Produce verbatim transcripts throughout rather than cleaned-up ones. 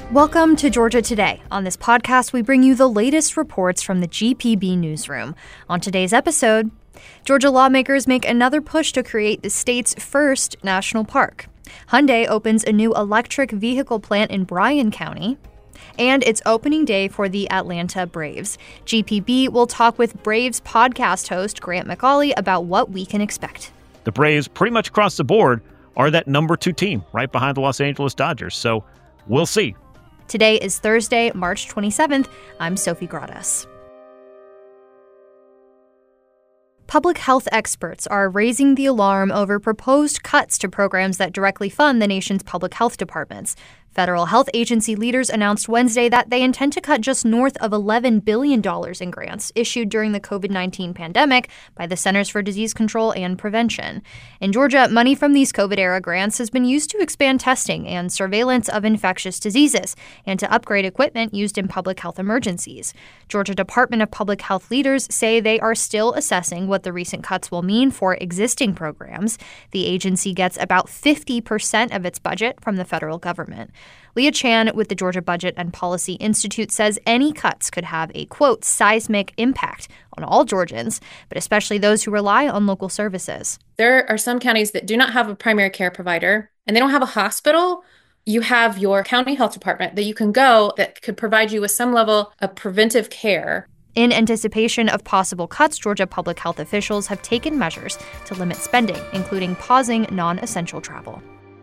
Welcome to Georgia Today. On this podcast, we bring you the latest reports from the G P B newsroom. On today's episode, Georgia lawmakers make another push to create the state's first national park. Hyundai opens a new electric vehicle plant in Bryan County. And it's opening day for the Atlanta Braves. G P B will talk with Braves podcast host Grant McAuley about what we can expect. The Braves, pretty much across the board, are that number two team right behind the Los Angeles Dodgers. So we'll see. Today is Thursday, March twenty-seventh. I'm Sophie Gradas. Public health experts are raising the alarm over proposed cuts to programs that directly fund the nation's public health departments. Federal health agency leaders announced Wednesday that they intend to cut just north of eleven billion dollars in grants issued during the covid nineteen pandemic by the Centers for Disease Control and Prevention. In Georgia, money from these COVID-era grants has been used to expand testing and surveillance of infectious diseases and to upgrade equipment used in public health emergencies. Georgia Department of Public Health leaders say they are still assessing what the recent cuts will mean for existing programs. The agency gets about fifty percent of its budget from the federal government. Leah Chan with the Georgia Budget and Policy Institute says any cuts could have a, quote, seismic impact on all Georgians, but especially those who rely on local services. There are some counties that do not have a primary care provider and they don't have a hospital. You have your county health department that you can go that could provide you with some level of preventive care. In anticipation of possible cuts, Georgia public health officials have taken measures to limit spending, including pausing non-essential travel.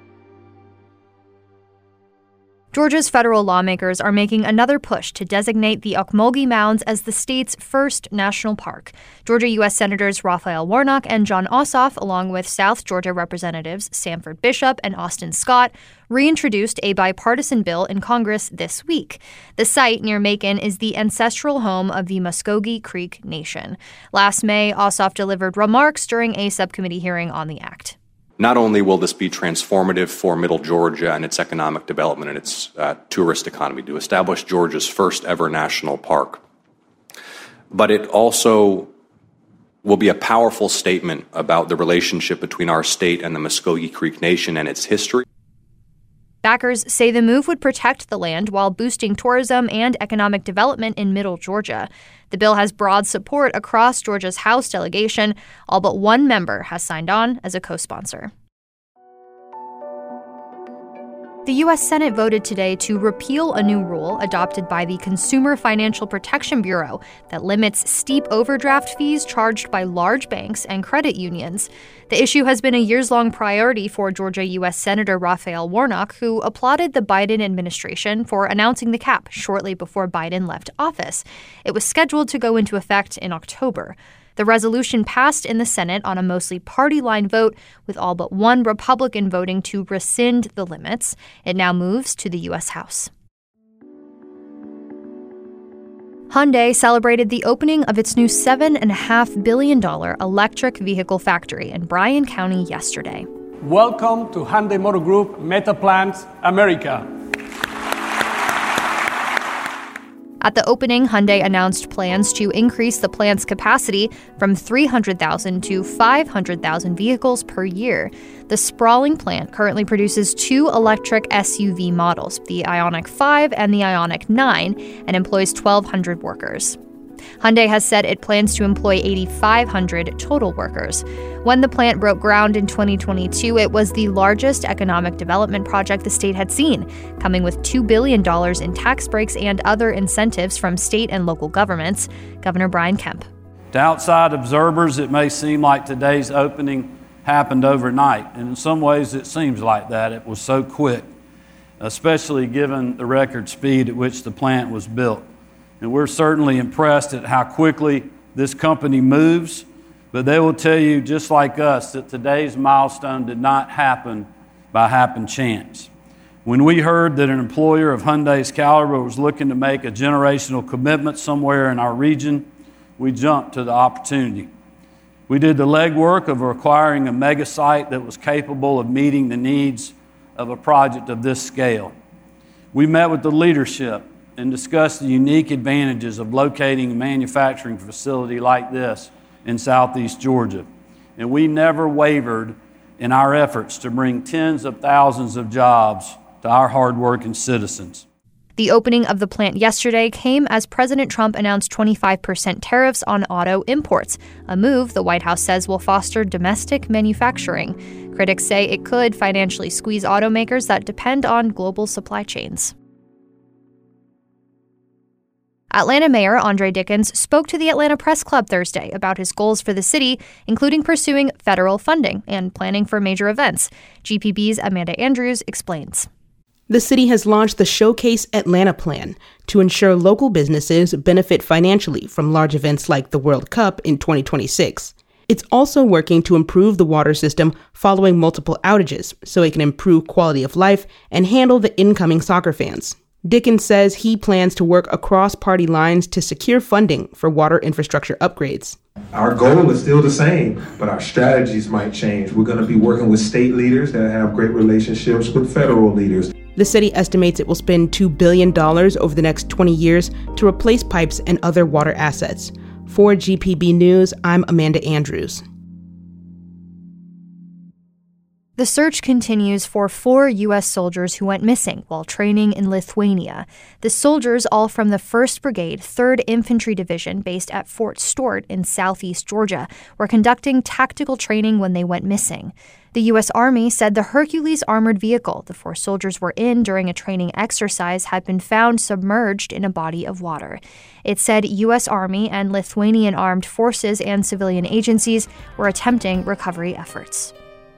Georgia's federal lawmakers are making another push to designate the Ocmulgee Mounds as the state's first national park. Georgia U S Senators Raphael Warnock and Jon Ossoff, along with South Georgia Representatives Sanford Bishop and Austin Scott, reintroduced a bipartisan bill in Congress this week. The site near Macon is the ancestral home of the Muskogee Creek Nation. Last May, Ossoff delivered remarks during a subcommittee hearing on the act. Not only will this be transformative for Middle Georgia and its economic development and its uh, tourist economy to establish Georgia's first ever national park, but it also will be a powerful statement about the relationship between our state and the Muskogee Creek Nation and its history. Backers say the move would protect the land while boosting tourism and economic development in Middle Georgia. The bill has broad support across Georgia's House delegation. All but one member has signed on as a co-sponsor. The U S Senate voted today to repeal a new rule adopted by the Consumer Financial Protection Bureau that limits steep overdraft fees charged by large banks and credit unions. The issue has been a years-long priority for Georgia U S Senator Raphael Warnock, who applauded the Biden administration for announcing the cap shortly before Biden left office. It was scheduled to go into effect in October. The resolution passed in the Senate on a mostly party-line vote, with all but one Republican voting to rescind the limits. It now moves to the U S House. Hyundai celebrated the opening of its new seven point five billion dollars electric vehicle factory in Bryan County yesterday. Welcome to Hyundai Motor Group Meta Plant, America. At the opening, Hyundai announced plans to increase the plant's capacity from three hundred thousand to five hundred thousand vehicles per year. The sprawling plant currently produces two electric S U V models, the Ioniq five and the Ioniq nine, and employs twelve hundred workers. Hyundai has said it plans to employ eight thousand five hundred total workers. When the plant broke ground in twenty twenty-two, it was the largest economic development project the state had seen, coming with two billion dollars in tax breaks and other incentives from state and local governments. Governor Brian Kemp. To outside observers, it may seem like today's opening happened overnight, and in some ways it seems like that. It was so quick, especially given the record speed at which the plant was built. And we're certainly impressed at how quickly this company moves, but they will tell you, just like us, that today's milestone did not happen by happen chance. When we heard that an employer of Hyundai's caliber was looking to make a generational commitment somewhere in our region, we jumped to the opportunity. We did the legwork of acquiring a mega site that was capable of meeting the needs of a project of this scale. We met with the leadership and discussed the unique advantages of locating a manufacturing facility like this in Southeast Georgia. And we never wavered in our efforts to bring tens of thousands of jobs to our hardworking citizens. The opening of the plant yesterday came as President Trump announced twenty-five percent tariffs on auto imports, a move the White House says will foster domestic manufacturing. Critics say it could financially squeeze automakers that depend on global supply chains. Atlanta Mayor Andre Dickens spoke to the Atlanta Press Club Thursday about his goals for the city, including pursuing federal funding and planning for major events. G P B's Amanda Andrews explains. The city has launched the Showcase Atlanta Plan to ensure local businesses benefit financially from large events like the World Cup in twenty twenty-six. It's also working to improve the water system following multiple outages so it can improve quality of life and handle the incoming soccer fans. Dickens says he plans to work across party lines to secure funding for water infrastructure upgrades. Our goal is still the same, but our strategies might change. We're going to be working with state leaders that have great relationships with federal leaders. The city estimates it will spend two billion dollars over the next twenty years to replace pipes and other water assets. For G P B News, I'm Amanda Andrews. The search continues for four U S soldiers who went missing while training in Lithuania. The soldiers, all from the first Brigade, third Infantry Division, based at Fort Stewart in southeast Georgia, were conducting tactical training when they went missing. The U S Army said the Hercules armored vehicle the four soldiers were in during a training exercise had been found submerged in a body of water. It said U S Army and Lithuanian armed forces and civilian agencies were attempting recovery efforts.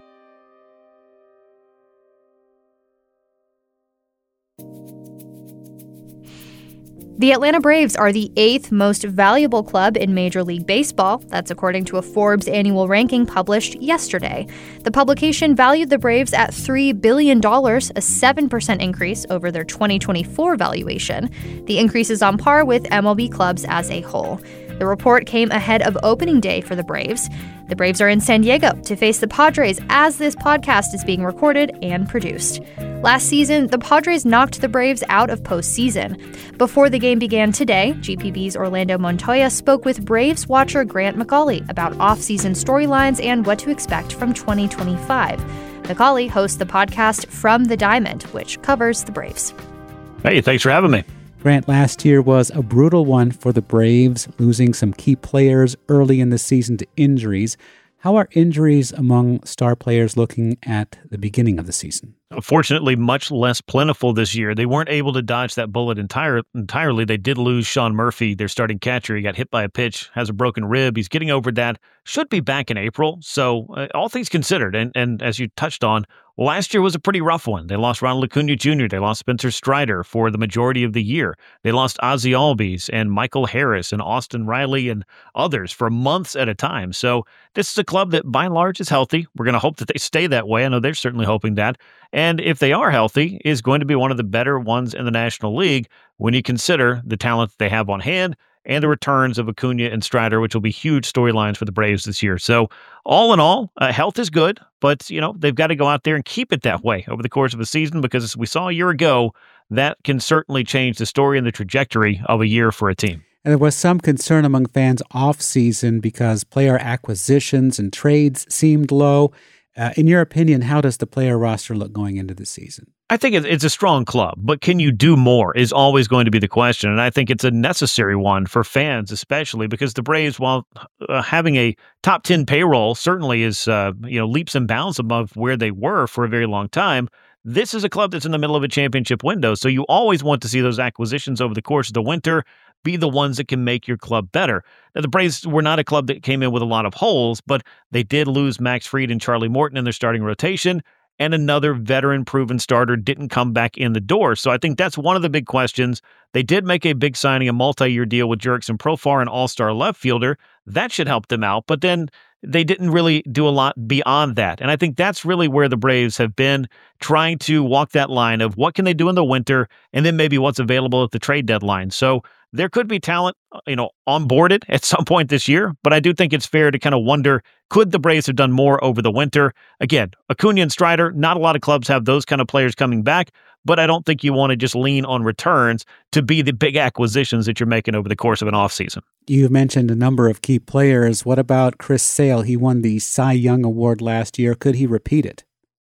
The Atlanta Braves are the eighth most valuable club in Major League Baseball. That's according to a Forbes annual ranking published yesterday. The publication valued the Braves at three billion dollars, a seven percent increase over their twenty twenty-four valuation. The increase is on par with M L B clubs as a whole. The report came ahead of opening day for the Braves. The Braves are in San Diego to face the Padres as this podcast is being recorded and produced. Last season, the Padres knocked the Braves out of postseason. Before the game began today, G P B's Orlando Montoya spoke with Braves watcher Grant McAuley about off-season storylines and what to expect from twenty twenty-five. McAuley hosts the podcast From the Diamond, which covers the Braves. Hey, thanks for having me. Grant, last year was a brutal one for the Braves, losing some key players early in the season to injuries. How are injuries among star players looking at the beginning of the season? Fortunately, much less plentiful this year. They weren't able to dodge that bullet entire, entirely. They did lose Sean Murphy, their starting catcher. He got hit by a pitch, has a broken rib. He's getting over that. Should be back in April. So uh, all things considered, and, and as you touched on, last year was a pretty rough one. They lost Ronald Acuna Junior They lost Spencer Strider for the majority of the year. They lost Ozzie Albies and Michael Harris and Austin Riley and others for months at a time. So this is a club that by and large is healthy. We're going to hope that they stay that way. I know they're certainly hoping that. And if they are healthy, is going to be one of the better ones in the National League when you consider the talent they have on hand and the returns of Acuna and Strider, which will be huge storylines for the Braves this year. So all in all, uh, health is good, but you know they've got to go out there and keep it that way over the course of a season, because as we saw a year ago, that can certainly change the story and the trajectory of a year for a team. And there was some concern among fans off-season because player acquisitions and trades seemed low. Uh, in your opinion, how does the player roster look going into the season? I think it's a strong club, but can you do more is always going to be the question. And I think it's a necessary one for fans, especially because the Braves, while uh, having a top ten payroll, certainly is uh, you know leaps and bounds above where they were for a very long time. This is a club that's in the middle of a championship window. So you always want to see those acquisitions over the course of the winter be the ones that can make your club better. Now, the Braves were not a club that came in with a lot of holes, but they did lose Max Fried and Charlie Morton in their starting rotation, and another veteran-proven starter didn't come back in the door. So I think that's one of the big questions. They did make a big signing, a multi-year deal with Jurickson Profar, an all-star left fielder. That should help them out, but then they didn't really do a lot beyond that. And I think that's really where the Braves have been trying to walk that line of what can they do in the winter and then maybe what's available at the trade deadline. So there could be talent, you know, onboarded at some point this year, but I do think it's fair to kind of wonder, could the Braves have done more over the winter? Again, Acuna and Strider, not a lot of clubs have those kind of players coming back, but I don't think you want to just lean on returns to be the big acquisitions that you're making over the course of an offseason. You've mentioned a number of key players. What about Chris Sale? He won the Cy Young Award last year. Could he repeat it?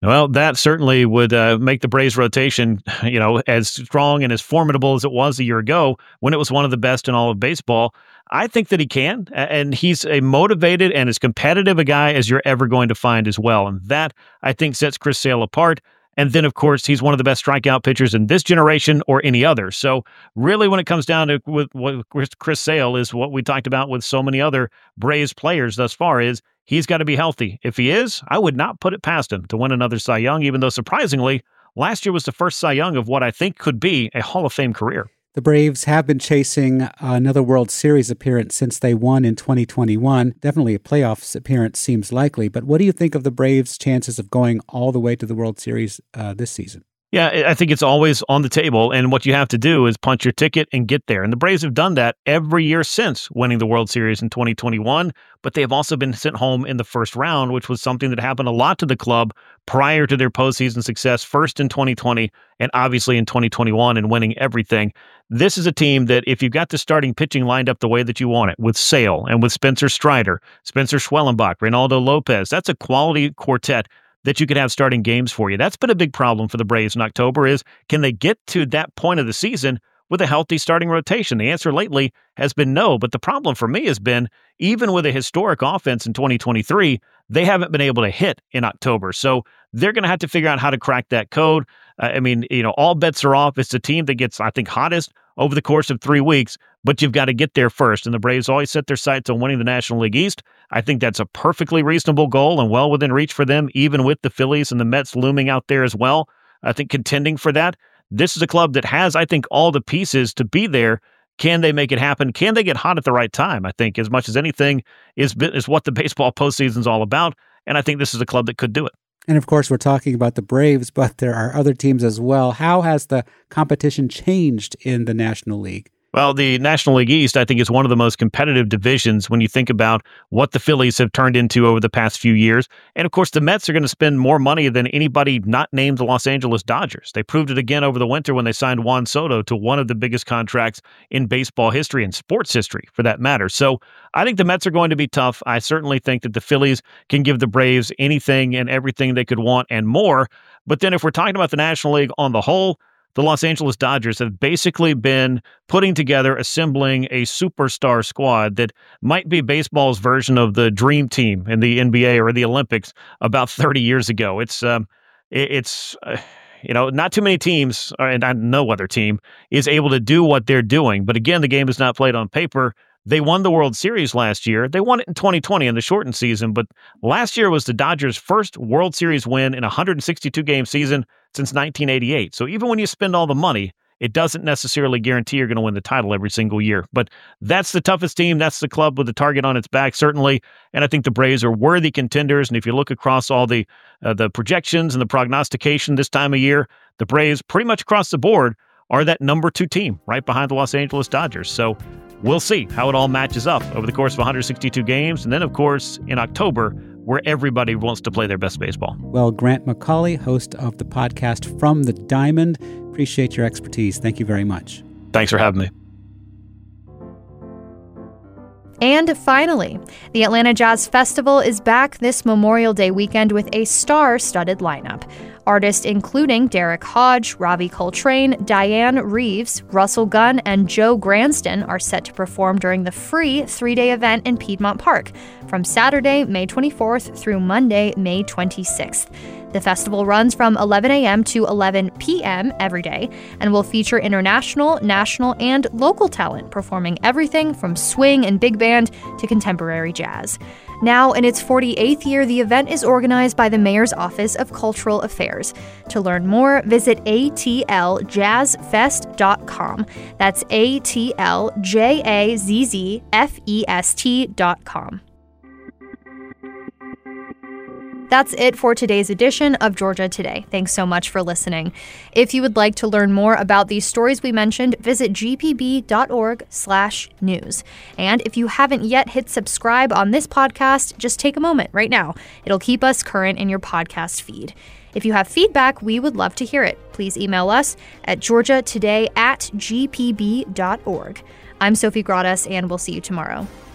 Well, that certainly would uh, make the Braves rotation, you know, as strong and as formidable as it was a year ago when it was one of the best in all of baseball. I think that he can, and he's a motivated and as competitive a guy as you're ever going to find as well. And that, I think, sets Chris Sale apart. And then, of course, he's one of the best strikeout pitchers in this generation or any other. So really, when it comes down to with what Chris Sale is what we talked about with so many other Braves players thus far is he's got to be healthy. If he is, I would not put it past him to win another Cy Young, even though surprisingly, last year was the first Cy Young of what I think could be a Hall of Fame career. The Braves have been chasing another World Series appearance since they won in twenty twenty-one. Definitely a playoffs appearance seems likely. But what do you think of the Braves' chances of going all the way to the World Series uh, this season? Yeah, I think it's always on the table, and what you have to do is punch your ticket and get there. And the Braves have done that every year since winning the World Series in twenty twenty-one, but they have also been sent home in the first round, which was something that happened a lot to the club prior to their postseason success, first in twenty twenty and obviously in twenty twenty-one and winning everything. This is a team that if you've got the starting pitching lined up the way that you want it, with Sale and with Spencer Strider, Spencer Schwellenbach, Reynaldo Lopez, that's a quality quartet that you could have starting games for you. That's been a big problem for the Braves in October is, can they get to that point of the season with a healthy starting rotation? The answer lately has been no, but the problem for me has been, even with a historic offense in twenty twenty-three, they haven't been able to hit in October. So they're going to have to figure out how to crack that code. Uh, I mean, you know, all bets are off. It's the team that gets, I think, hottest over the course of three weeks, but you've got to get there first. And the Braves always set their sights on winning the National League East. I think that's a perfectly reasonable goal and well within reach for them, even with the Phillies and the Mets looming out there as well. I think contending for that. This is a club that has, I think, all the pieces to be there. Can they make it happen? Can they get hot at the right time? I think as much as anything is, is what the baseball postseason is all about. And I think this is a club that could do it. And of course, we're talking about the Braves, but there are other teams as well. How has the competition changed in the National League? Well, the National League East, I think, is one of the most competitive divisions when you think about what the Phillies have turned into over the past few years. And of course, the Mets are going to spend more money than anybody not named the Los Angeles Dodgers. They proved it again over the winter when they signed Juan Soto to one of the biggest contracts in baseball history and sports history, for that matter. So I think the Mets are going to be tough. I certainly think that the Phillies can give the Braves anything and everything they could want and more. But then if we're talking about the National League on the whole, the Los Angeles Dodgers have basically been putting together, assembling a superstar squad that might be baseball's version of the dream team in the N B A or the Olympics about thirty years ago. It's, um, it's, uh, you know, not too many teams, and no other team is able to do what they're doing. But again, the game is not played on paper. They won the World Series last year. They won it in twenty twenty in the shortened season, but last year was the Dodgers' first World Series win in a one hundred sixty-two game season since nineteen eighty-eight. So even when you spend all the money, it doesn't necessarily guarantee you're going to win the title every single year. But that's the toughest team. That's the club with the target on its back, certainly. And I think the Braves are worthy contenders. And if you look across all the uh, the projections and the prognostication this time of year, the Braves pretty much across the board are that number two team right behind the Los Angeles Dodgers. So we'll see how it all matches up over the course of one hundred sixty-two games. And then, of course, in October, where everybody wants to play their best baseball. Well, Grant McAuley, host of the podcast From the Diamond, appreciate your expertise. Thank you very much. Thanks for having me. And finally, the Atlanta Jazz Festival is back this Memorial Day weekend with a star-studded lineup. Artists including Derek Hodge, Ravi Coltrane, Diane Reeves, Russell Gunn, and Joe Granston are set to perform during the free three-day event in Piedmont Park from Saturday, May twenty-fourth through Monday, May twenty-sixth. The festival runs from eleven a.m. to eleven p.m. every day and will feature international, national, and local talent performing everything from swing and big band to contemporary jazz. Now, in its forty-eighth year, the event is organized by the Mayor's Office of Cultural Affairs. To learn more, visit a t l jazz fest dot com. That's A T L J A Z Z F E S T dot com. That's it for today's edition of Georgia Today. Thanks so much for listening. If you would like to learn more about these stories we mentioned, visit g p b dot org slash news. And if you haven't yet hit subscribe on this podcast, just take a moment right now. It'll keep us current in your podcast feed. If you have feedback, we would love to hear it. Please email us at georgia today at g p b dot org. I'm Sophie Gradas, and we'll see you tomorrow.